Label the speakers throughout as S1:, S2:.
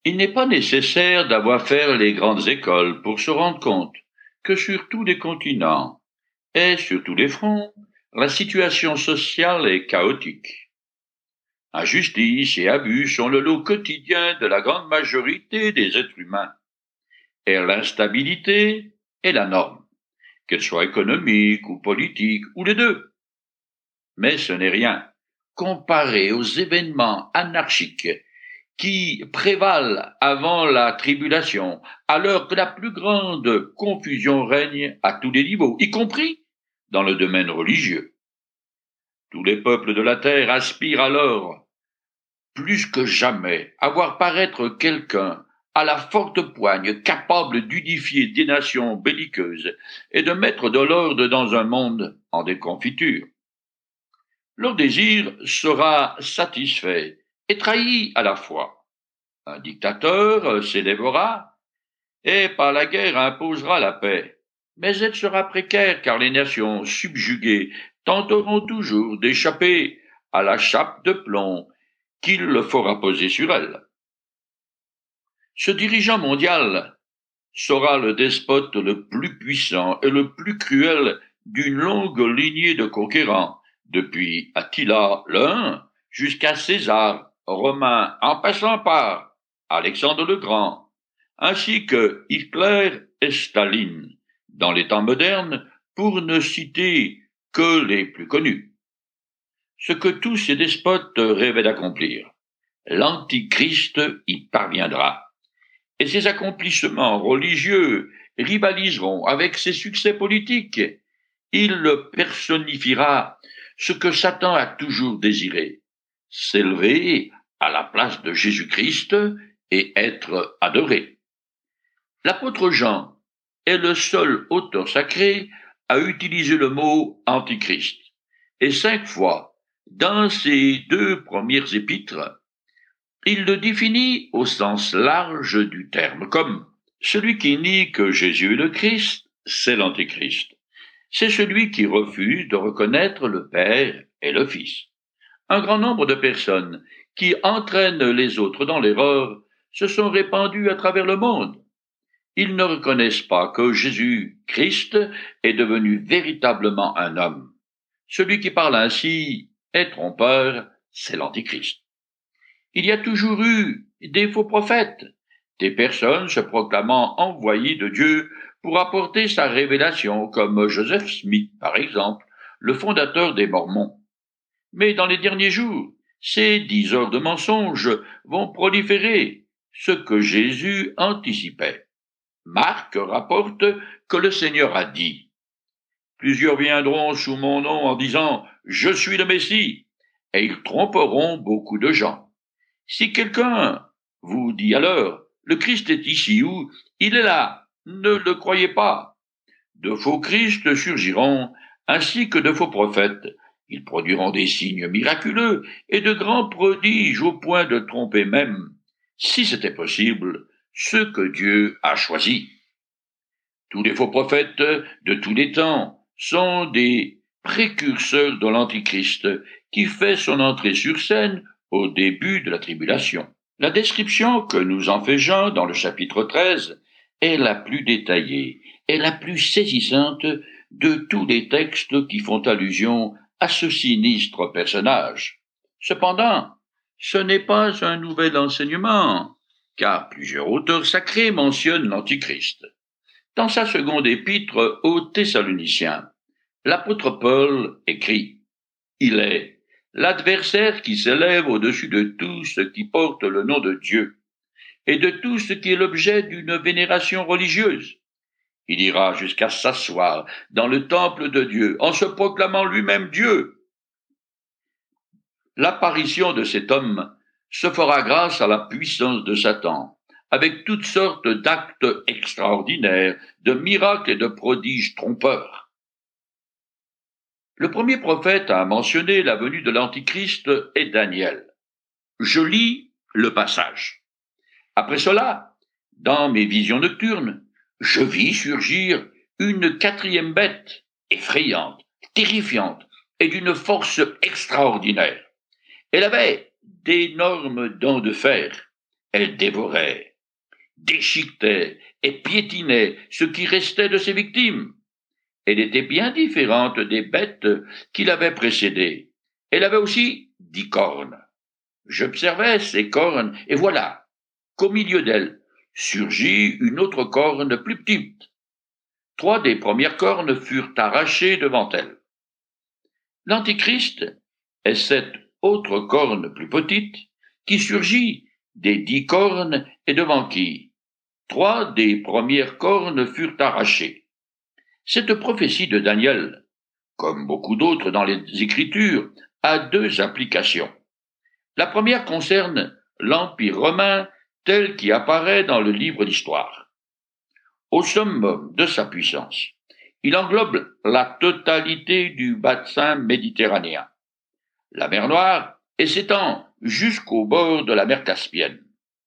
S1: Il n'est pas nécessaire d'avoir fait les grandes écoles pour se rendre compte que sur tous les continents et sur tous les fronts, la situation sociale est chaotique. Injustice et abus sont le lot quotidien de la grande majorité des êtres humains, et l'instabilité est la norme, qu'elle soit économique ou politique ou les deux. Mais ce n'est rien comparé aux événements anarchiques qui prévalent avant la tribulation, alors que la plus grande confusion règne à tous les niveaux, y compris dans le domaine religieux. Tous les peuples de la terre aspirent alors, plus que jamais, à voir paraître quelqu'un à la forte poigne capable d'unifier des nations belliqueuses et de mettre de l'ordre dans un monde en déconfiture. Leur désir sera satisfait et trahi à la fois. Un dictateur s'élèvera et par la guerre imposera la paix. Mais elle sera précaire car les nations subjuguées tenteront toujours d'échapper à la chape de plomb qu'il fera poser sur elles. Ce dirigeant mondial sera le despote le plus puissant et le plus cruel d'une longue lignée de conquérants, depuis Attila l'Un jusqu'à César, Romain, en passant par Alexandre le Grand, ainsi que Hitler et Staline, dans les temps modernes, pour ne citer que les plus connus. Ce que tous ces despotes rêvaient d'accomplir, l'Antichrist y parviendra. Et ses accomplissements religieux rivaliseront avec ses succès politiques. Il personnifiera ce que Satan a toujours désiré, s'élever à la place de Jésus-Christ et être adoré. L'apôtre Jean est le seul auteur sacré à utiliser le mot Antichrist. Et 5 fois, dans ses 2 premières épîtres, il le définit au sens large du terme, comme celui qui nie que Jésus est le Christ, c'est l'Antéchrist. C'est celui qui refuse de reconnaître le Père et le Fils. Un grand nombre de personnes qui entraînent les autres dans l'erreur se sont répandues à travers le monde. Ils ne reconnaissent pas que Jésus-Christ est devenu véritablement un homme. Celui qui parle ainsi est trompeur, c'est l'Antéchrist. Il y a toujours eu des faux prophètes, des personnes se proclamant envoyées de Dieu pour apporter sa révélation, comme Joseph Smith, par exemple, le fondateur des Mormons. Mais dans les derniers jours, ces diseurs de mensonges vont proliférer, ce que Jésus anticipait. Marc rapporte que le Seigneur a dit « Plusieurs viendront sous mon nom en disant « Je suis le Messie », et ils tromperont beaucoup de gens. Si quelqu'un vous dit alors « Le Christ est ici » ou « Il est là », ne le croyez pas. De faux Christ surgiront, ainsi que de faux prophètes. Ils produiront des signes miraculeux et de grands prodiges au point de tromper même, si c'était possible, ceux que Dieu a choisis. Tous les faux prophètes de tous les temps sont des précurseurs de l'Antichrist qui fait son entrée sur scène au début de la tribulation. La description que nous en fait Jean dans le chapitre 13 est la plus détaillée et la plus saisissante de tous les textes qui font allusion à ce sinistre personnage. Cependant, ce n'est pas un nouvel enseignement, car plusieurs auteurs sacrés mentionnent l'Antichrist. Dans sa seconde épître aux Thessaloniciens, l'apôtre Paul écrit « Il est l'adversaire qui s'élève au-dessus de tout ce qui porte le nom de Dieu et de tout ce qui est l'objet d'une vénération religieuse. Il ira jusqu'à s'asseoir dans le temple de Dieu en se proclamant lui-même Dieu. L'apparition de cet homme se fera grâce à la puissance de Satan, avec toutes sortes d'actes extraordinaires, de miracles et de prodiges trompeurs. Le premier prophète à mentionner la venue de l'Antichrist est Daniel. Je lis le passage. Après cela, dans mes visions nocturnes, je vis surgir une 4e bête, effrayante, terrifiante et d'une force extraordinaire. Elle avait d'énormes dents de fer Elle dévorait, déchiquetait et piétinait ce qui restait de ses victimes. Elle était bien différente des bêtes qui l'avaient précédée. Elle avait aussi 10 cornes. J'observais ces cornes, et voilà qu'au milieu d'elles surgit une autre corne plus petite. 3 des premières cornes furent arrachées devant elle. L'Antichrist est cette autre corne plus petite qui surgit des 10 cornes et devant qui 3 des premières cornes furent arrachées. Cette prophétie de Daniel, comme beaucoup d'autres dans les Écritures, a 2 applications. La première concerne l'Empire romain tel qu'il apparaît dans le livre d'Histoire. Au summum de sa puissance, il englobe la totalité du bassin méditerranéen, la mer Noire, et s'étend jusqu'au bord de la mer Caspienne.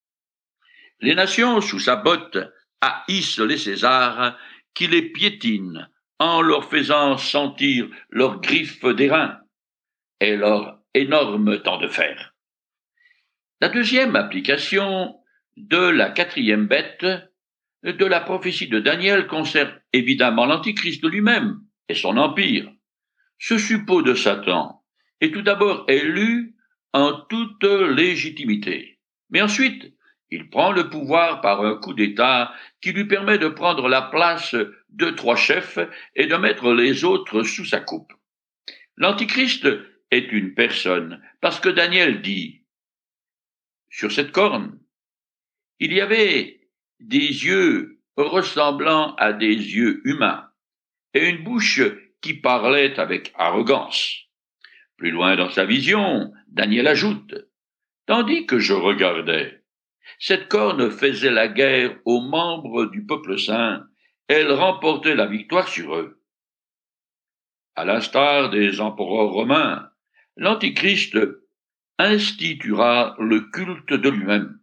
S1: Les nations sous sa botte haïssent les Césars qui les piétinent en leur faisant sentir leurs griffes d'airain et leur énorme temps de fer. La deuxième application de la 4e bête de la prophétie de Daniel concerne évidemment l'Antichrist lui-même et son empire. Ce suppôt de Satan est tout d'abord élu en toute légitimité, mais ensuite il prend le pouvoir par un coup d'État qui lui permet de prendre la place de 3 chefs et de mettre les autres sous sa coupe. L'Antichrist est une personne parce que Daniel dit sur cette corne, il y avait des yeux ressemblant à des yeux humains et une bouche qui parlait avec arrogance. Plus loin dans sa vision, Daniel ajoute, tandis que je regardais, cette corne faisait la guerre aux membres du peuple saint, elle remportait la victoire sur eux. À l'instar des empereurs romains, l'Antichrist instituera le culte de lui-même.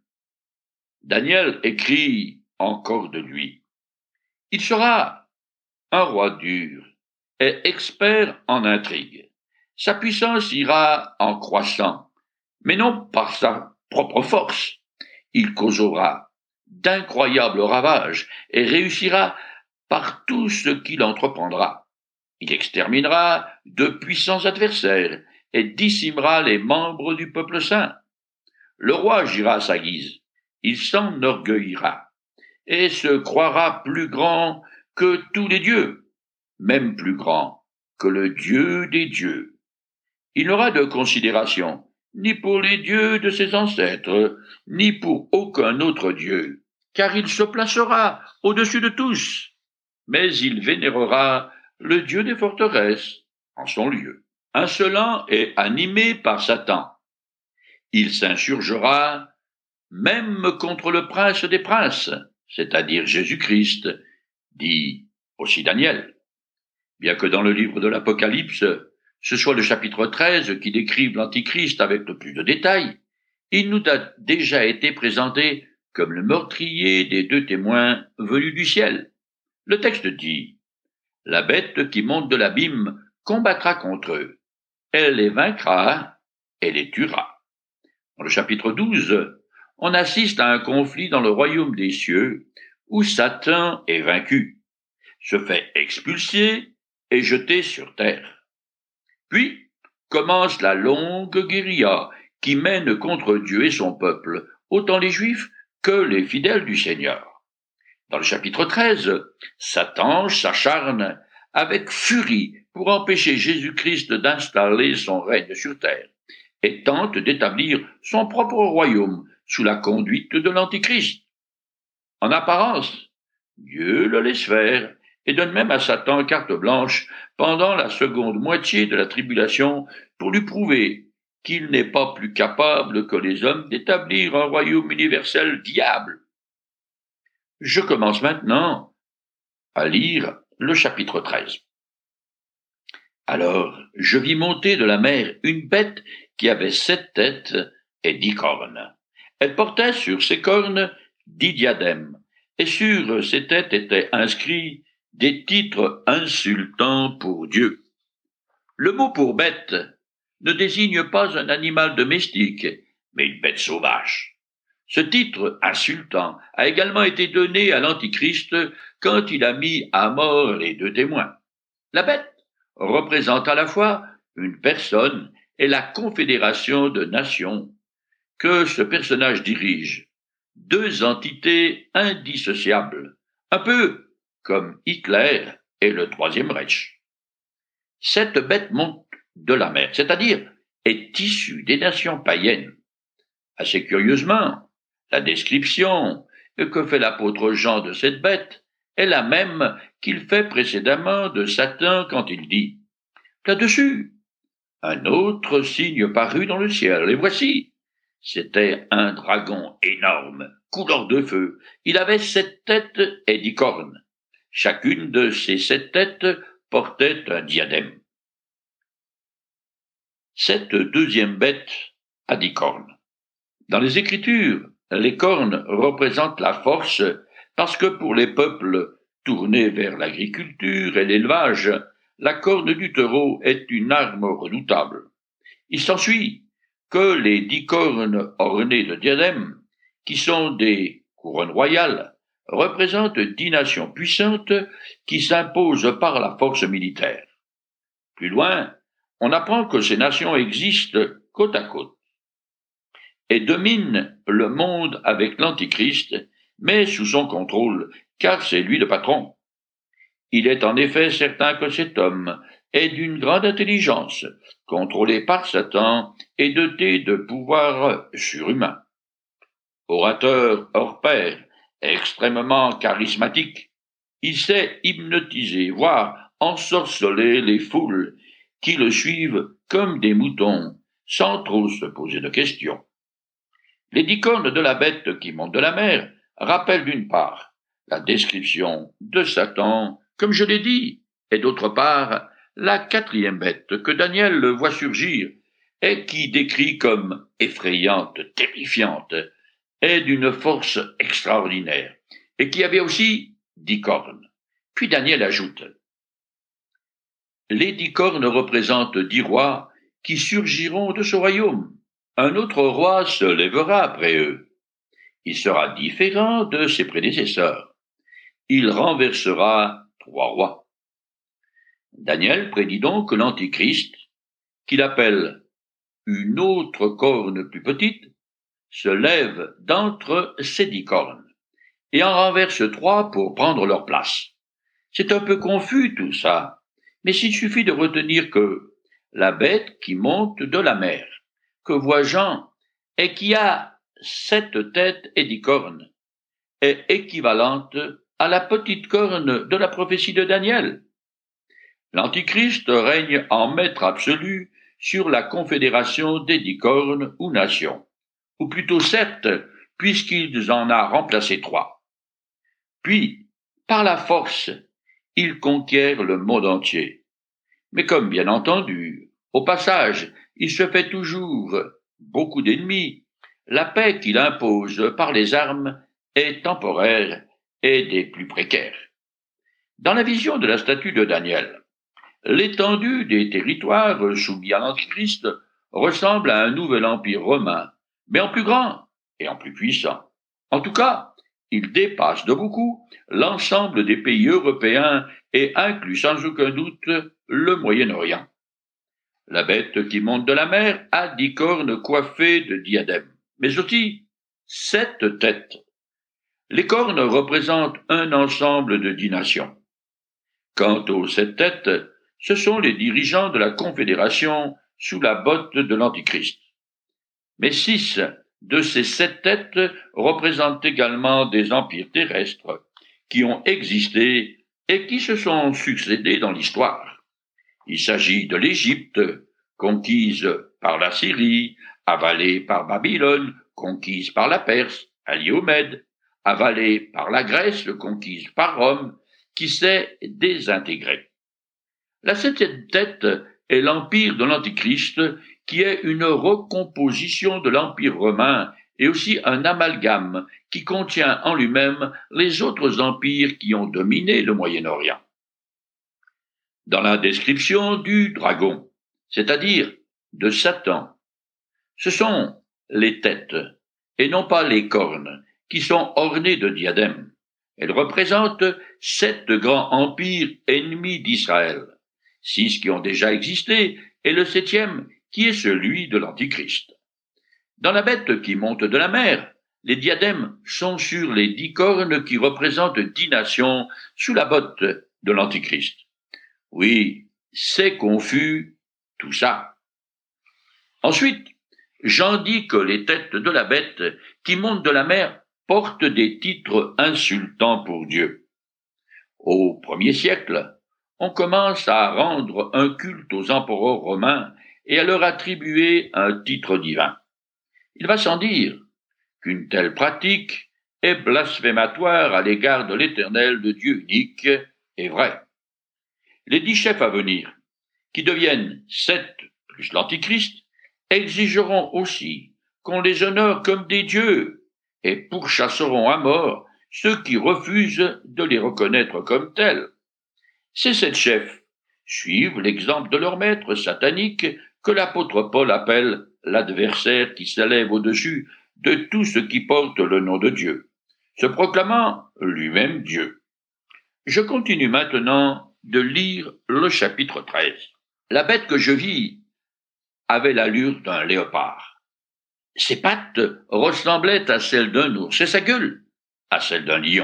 S1: Daniel écrit encore de lui. Il sera un roi dur et expert en intrigue. Sa puissance ira en croissant, mais non par sa propre force. Il causera d'incroyables ravages et réussira par tout ce qu'il entreprendra. Il exterminera de puissants adversaires et décimera les membres du peuple saint. Le roi agira à sa guise. Il s'enorgueillira et se croira plus grand que tous les dieux, même plus grand que le Dieu des dieux. Il n'aura de considération ni pour les dieux de ses ancêtres, ni pour aucun autre dieu, car il se placera au-dessus de tous, mais il vénérera le Dieu des forteresses en son lieu. Insolent et animé par Satan, il s'insurgera même contre le prince des princes, c'est-à-dire Jésus-Christ, dit aussi Daniel. Bien que dans le livre de l'Apocalypse, ce soit le chapitre 13 qui décrive l'Antichrist avec le plus de détails, il nous a déjà été présenté comme le meurtrier des 2 témoins venus du ciel. Le texte dit « La bête qui monte de l'abîme combattra contre eux. Elle les vaincra et les tuera. » Dans le chapitre 12, on assiste à un conflit dans le royaume des cieux où Satan est vaincu, se fait expulser et jeté sur terre. Puis commence la longue guérilla qui mène contre Dieu et son peuple, autant les Juifs que les fidèles du Seigneur. Dans le chapitre 13, Satan s'acharne avec furie pour empêcher Jésus-Christ d'installer son règne sur terre et tente d'établir son propre royaume sous la conduite de l'Antichrist. En apparence, Dieu le laisse faire et donne même à Satan carte blanche pendant la seconde moitié de la tribulation pour lui prouver qu'il n'est pas plus capable que les hommes d'établir un royaume universel viable. Je commence maintenant à lire le chapitre 13. Alors, je vis monter de la mer une bête qui avait 7 têtes et 10 cornes. Elle portait sur ses cornes 10 diadèmes, et sur ses têtes étaient inscrits des titres insultants pour Dieu. Le mot pour bête ne désigne pas un animal domestique, mais une bête sauvage. Ce titre insultant a également été donné à l'Antichrist quand il a mis à mort les deux témoins. La bête représente à la fois une personne et la confédération de nations que ce personnage dirige, deux entités indissociables, un peu comme Hitler et le Troisième Reich. Cette bête monte de la mer, c'est-à-dire est issue des nations païennes. Assez curieusement, la description que fait l'apôtre Jean de cette bête est la même qu'il fait précédemment de Satan quand il dit « Là-dessus, un autre signe parut dans le ciel, et voici, c'était un dragon énorme, couleur de feu. Il avait 7 têtes et 10 cornes. Chacune de ces 7 têtes portait un diadème. » Cette deuxième bête a 10 cornes. Dans les Écritures, les cornes représentent la force parce que pour les peuples tournés vers l'agriculture et l'élevage, la corne du taureau est une arme redoutable. Il s'ensuit que les 10 cornes ornées de diadèmes, qui sont des couronnes royales, représentent 10 nations puissantes qui s'imposent par la force militaire. Plus loin, on apprend que ces nations existent côte à côte et dominent le monde avec l'Antichrist, mais sous son contrôle, car c'est lui le patron. Il est en effet certain que cet homme est d'une grande intelligence, contrôlé par Satan et doté de pouvoirs surhumains. Orateur hors pair, extrêmement charismatique, il sait hypnotiser, voire ensorceler les foules qui le suivent comme des moutons, sans trop se poser de questions. Les 10 cornes de la bête qui monte de la mer rappellent d'une part la description de Satan, comme je l'ai dit, et d'autre part la 4e bête que Daniel voit surgir et qui décrit comme effrayante, terrifiante, et d'une force extraordinaire, et qui avait aussi 10 cornes. Puis Daniel ajoute « Les 10 cornes représentent 10 rois qui surgiront de ce royaume. Un autre roi se lèvera après eux. Il sera différent de ses prédécesseurs. Il renversera 3 rois. » Daniel prédit donc que l'Antichrist, qu'il appelle une autre corne plus petite, se lève d'entre ces 10 cornes et en renverse 3 pour prendre leur place. C'est un peu confus tout ça, mais il suffit de retenir que la bête qui monte de la mer, que voit Jean, et qui a 7 têtes et 10 cornes, est équivalente à la petite corne de la prophétie de Daniel. L'Antichrist règne en maître absolu sur la confédération des 10 cornes ou nations, ou plutôt 7, puisqu'il en a remplacé 3. Puis, par la force, il conquiert le monde entier. Mais comme bien entendu, au passage, il se fait toujours beaucoup d'ennemis, la paix qu'il impose par les armes est temporaire et des plus précaires. Dans la vision de la statue de Daniel, l'étendue des territoires soumis à l'Antichrist ressemble à un nouvel empire romain, mais en plus grand et en plus puissant. En tout cas, il dépasse de beaucoup l'ensemble des pays européens et inclut sans aucun doute le Moyen-Orient. La bête qui monte de la mer a 10 cornes coiffées de diadèmes, mais aussi 7 têtes. Les cornes représentent un ensemble de 10 nations. Quant aux 7 têtes, ce sont les dirigeants de la Confédération sous la botte de l'Antichrist. Mais 6 de ces 7 têtes représentent également des empires terrestres qui ont existé et qui se sont succédés dans l'histoire. Il s'agit de l'Égypte, conquise par la Syrie, avalée par Babylone, conquise par la Perse, alliée aux Mèdes, avalée par la Grèce, conquise par Rome, qui s'est désintégrée. La 7e tête est l'empire de l'Antichrist, qui est une recomposition de l'empire romain et aussi un amalgame qui contient en lui-même les autres empires qui ont dominé le Moyen-Orient. Dans la description du dragon, c'est-à-dire de Satan, ce sont les têtes et non pas les cornes, qui sont ornées de diadèmes. Elles représentent 7 grands empires ennemis d'Israël, 6 qui ont déjà existé, et le 7e qui est celui de l'Antichrist. Dans la bête qui monte de la mer, les diadèmes sont sur les 10 cornes qui représentent 10 nations sous la botte de l'Antichrist. Oui, c'est confus, tout ça. Ensuite, Jean dit que les têtes de la bête qui monte de la mer portent des titres insultants pour Dieu. Au 1er siècle, on commence à rendre un culte aux empereurs romains et à leur attribuer un titre divin. Il va sans dire qu'une telle pratique est blasphématoire à l'égard de l'Éternel, de Dieu unique, est vrai. Les 10 chefs à venir, qui deviennent 7 plus l'Antichrist, exigeront aussi qu'on les honore comme des dieux et pourchasseront à mort ceux qui refusent de les reconnaître comme tels. Ces 7 chefs suivent l'exemple de leur maître satanique que l'apôtre Paul appelle l'adversaire qui s'élève au-dessus de tout ce qui porte le nom de Dieu, se proclamant lui-même Dieu. Je continue maintenant de lire le chapitre 13. La bête que je vis avait l'allure d'un léopard. Ses pattes ressemblaient à celles d'un ours et sa gueule à celle d'un lion.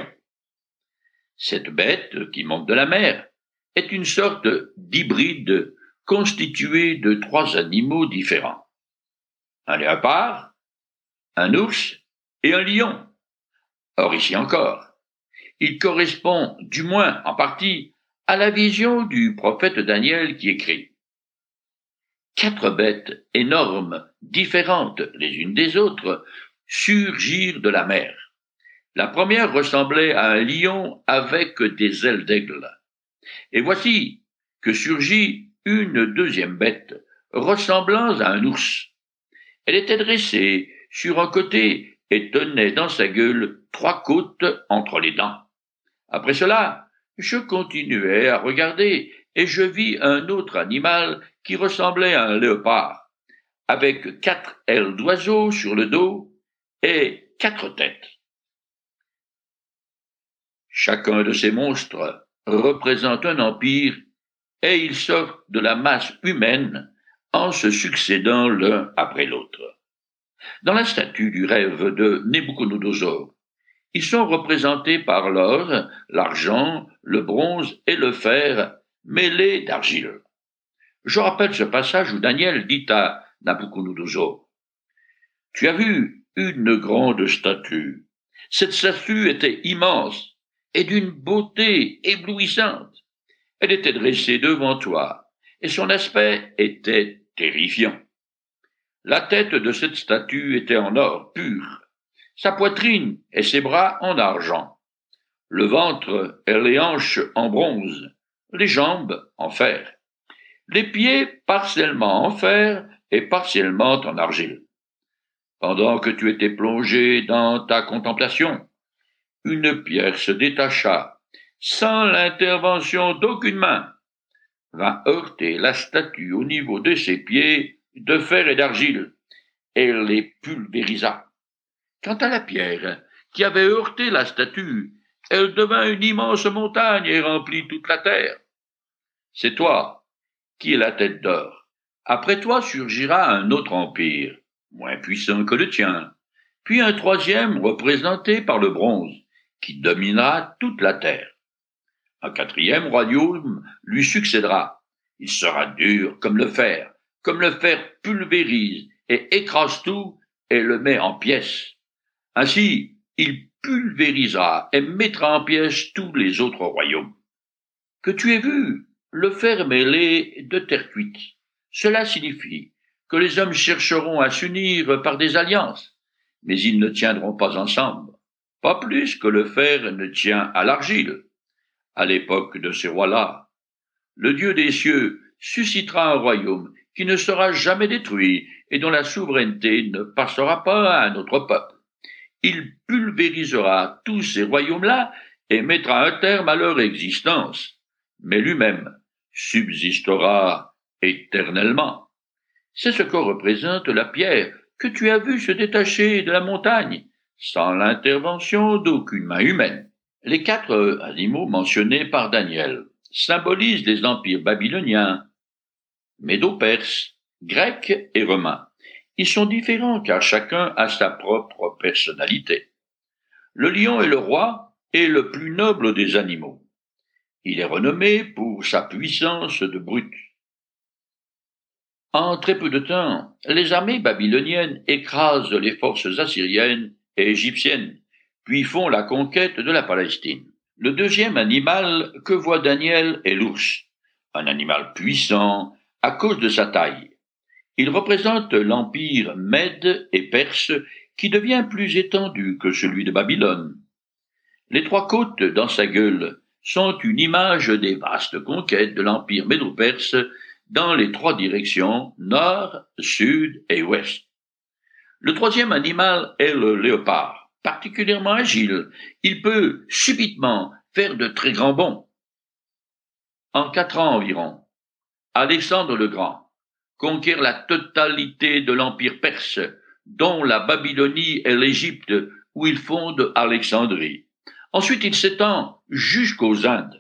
S1: Cette bête qui monte de la mer est une sorte d'hybride constitué de 3 animaux différents. Un léopard, un ours et un lion. Or ici encore, il correspond, du moins en partie, à la vision du prophète Daniel qui écrit: 4 bêtes énormes, différentes les unes des autres, surgirent de la mer. La première ressemblait à un lion avec des ailes d'aigle. Et voici que surgit une deuxième bête, ressemblant à un ours. Elle était dressée sur un côté et tenait dans sa gueule 3 côtes entre les dents. Après cela, je continuai à regarder et je vis un autre animal qui ressemblait à un léopard, avec 4 ailes d'oiseau sur le dos et 4 têtes. Chacun de ces monstres représente un empire et ils sortent de la masse humaine en se succédant l'un après l'autre. Dans la statue du rêve de Nabuchodonosor, ils sont représentés par l'or, l'argent, le bronze et le fer mêlés d'argile. Je rappelle ce passage où Daniel dit à Nabuchodonosor: « Tu as vu une grande statue. Cette statue était immense et d'une beauté éblouissante. Elle était dressée devant toi et son aspect était terrifiant. La tête de cette statue était en or pur, sa poitrine et ses bras en argent, le ventre et les hanches en bronze, les jambes en fer, les pieds partiellement en fer et partiellement en argile. Pendant que tu étais plongé dans ta contemplation, une pierre se détacha, sans l'intervention d'aucune main, vint heurter la statue au niveau de ses pieds de fer et d'argile, et les pulvérisa. Quant à la pierre qui avait heurté la statue, elle devint une immense montagne et remplit toute la terre. C'est toi qui es la tête d'or. Après toi surgira un autre empire, moins puissant que le tien, puis un troisième représenté par le bronze, qui dominera toute la terre. Un quatrième royaume lui succédera. Il sera dur comme le fer pulvérise et écrase tout et le met en pièces. Ainsi, il pulvérisera et mettra en pièces tous les autres royaumes. Que tu aies vu le fer mêlé de terre cuite, cela signifie que les hommes chercheront à s'unir par des alliances, mais ils ne tiendront pas ensemble, pas plus que le fer ne tient à l'argile. À l'époque de ces rois-là, le Dieu des cieux suscitera un royaume qui ne sera jamais détruit et dont la souveraineté ne passera pas à un autre peuple. Il pulvérisera tous ces royaumes-là et mettra un terme à leur existence, mais lui-même subsistera éternellement. C'est ce que représente la pierre que tu as vu se détacher de la montagne, sans l'intervention d'aucune main humaine. Les 4 animaux mentionnés par Daniel symbolisent les empires babyloniens, médo-perse, grec et romain. Ils sont différents car chacun a sa propre personnalité. Le lion est le roi et le plus noble des animaux. Il est renommé pour sa puissance de brute. En très peu de temps, les armées babyloniennes écrasent les forces assyriennes et égyptiennes, puis font la conquête de la Palestine. Le deuxième animal que voit Daniel est l'ours, un animal puissant à cause de sa taille. Il représente l'empire Mède et Perse qui devient plus étendu que celui de Babylone. Les 3 côtes dans sa gueule sont une image des vastes conquêtes de l'empire médo-perse dans les 3 directions, nord, sud et ouest. Le troisième animal est le léopard, particulièrement agile. Il peut subitement faire de très grands bonds. En 4 ans environ, Alexandre le Grand conquiert la totalité de l'empire perse, dont la Babylonie et l'Égypte, où il fonde Alexandrie. Ensuite, il s'étend jusqu'aux Indes.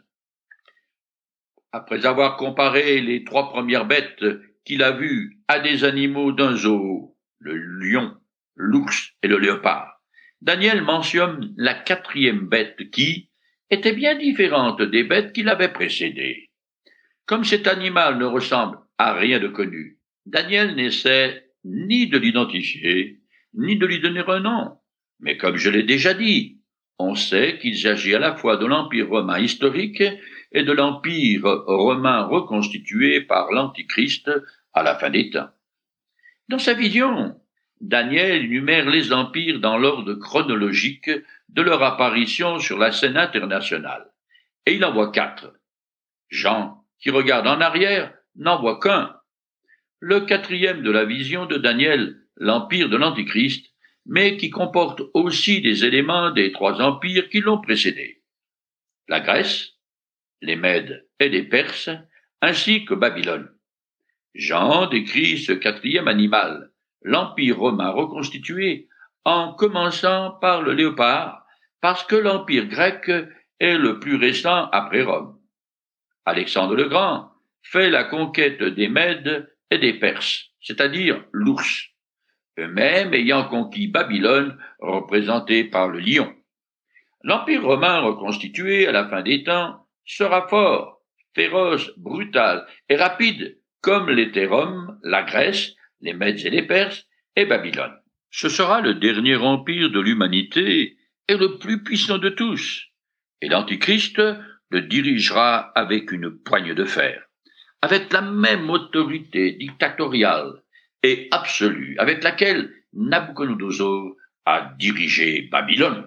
S1: Après avoir comparé les 3 premières bêtes qu'il a vues à des animaux d'un zoo, le lion, l'ours et le léopard, Daniel mentionne la 4e bête qui était bien différente des bêtes qui l'avaient précédée. Comme cet animal ne ressemble à rien de connu, Daniel n'essaie ni de l'identifier, ni de lui donner un nom. Mais comme je l'ai déjà dit, on sait qu'il s'agit à la fois de l'Empire romain historique et de l'Empire romain reconstitué par l'Antichrist à la fin des temps. Dans sa vision, Daniel énumère les empires dans l'ordre chronologique de leur apparition sur la scène internationale. Et il en voit 4. Jean, qui regarde en arrière, n'en voit qu'un. Le 4e de la vision de Daniel, l'empire de l'Antichrist, mais qui comporte aussi des éléments des 3 empires qui l'ont précédé. La Grèce, les Mèdes et les Perses, ainsi que Babylone. Jean décrit ce 4e animal, l'empire romain reconstitué, en commençant par le léopard, parce que l'empire grec est le plus récent après Rome. Alexandre le Grand fait la conquête des Mèdes et des Perses, c'est-à-dire l'ours, eux-mêmes ayant conquis Babylone, représentée par le lion. L'empire romain reconstitué à la fin des temps sera fort, féroce, brutal et rapide, comme l'était Rome, la Grèce, les Mèdes et les Perses et Babylone. Ce sera le dernier empire de l'humanité et le plus puissant de tous, et l'Antichrist le dirigera avec une poigne de fer, avec la même autorité dictatoriale et absolue avec laquelle Nabuchodonosor a dirigé Babylone.